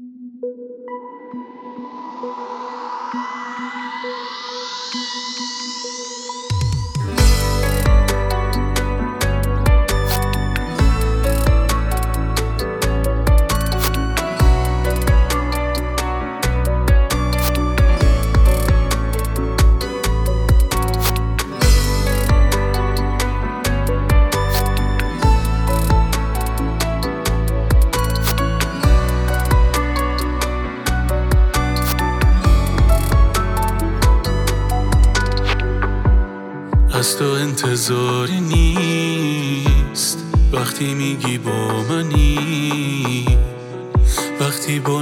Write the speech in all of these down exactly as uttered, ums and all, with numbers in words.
از تو انتظاری نیست وقتی میگی با منی، وقتی با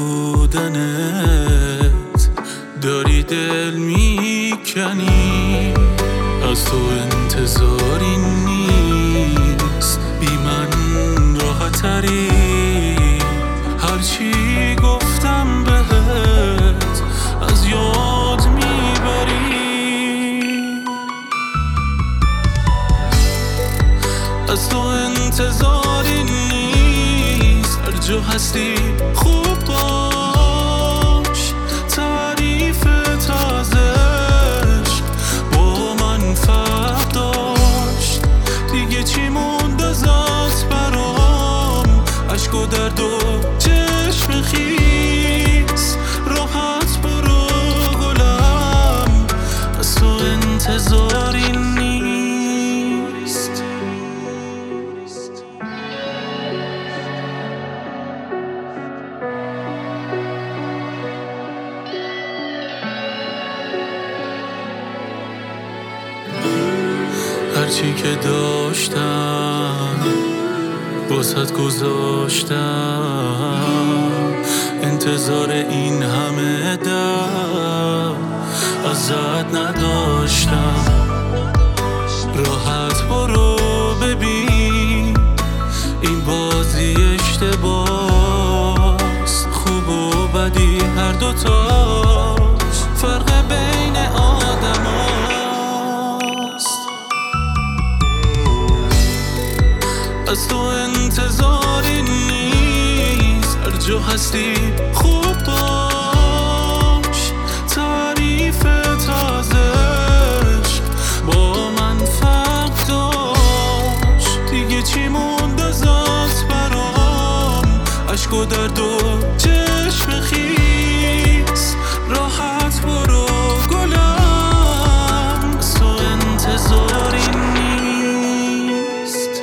نبودنت داری دل میکنی. از تو انتظاری نیست بی من راحت تری، هرچی گفتم بهت از یاد میبری. از تو انتظاری نیست هر جا هستی خوب باش، تعریف تازش با من فرق داشت. دیگه چی مونده ازت برام، عشق و درد و چشم خیس، راحت برو گلم. از تو انتظاری نیست. هرچی که داشتم واسط گذاشتم، انتظار این همه دم ازت نداشتم. راحت برو ببین این بازی اشتباس، خوب و بدی هر دوتاش فرق بین آدم هاست. از تو انتظاری نیست هر جا هستی خوب باش، تعریف تازش با من فرق داشت. دیگه چی مونده ازت برام، عشق و درد و چشم خیس، راحت برو گلم. از تو انتظاری نیست.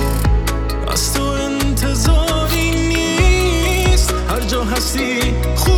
از تو انتظاری نیست هر جا هستی خوب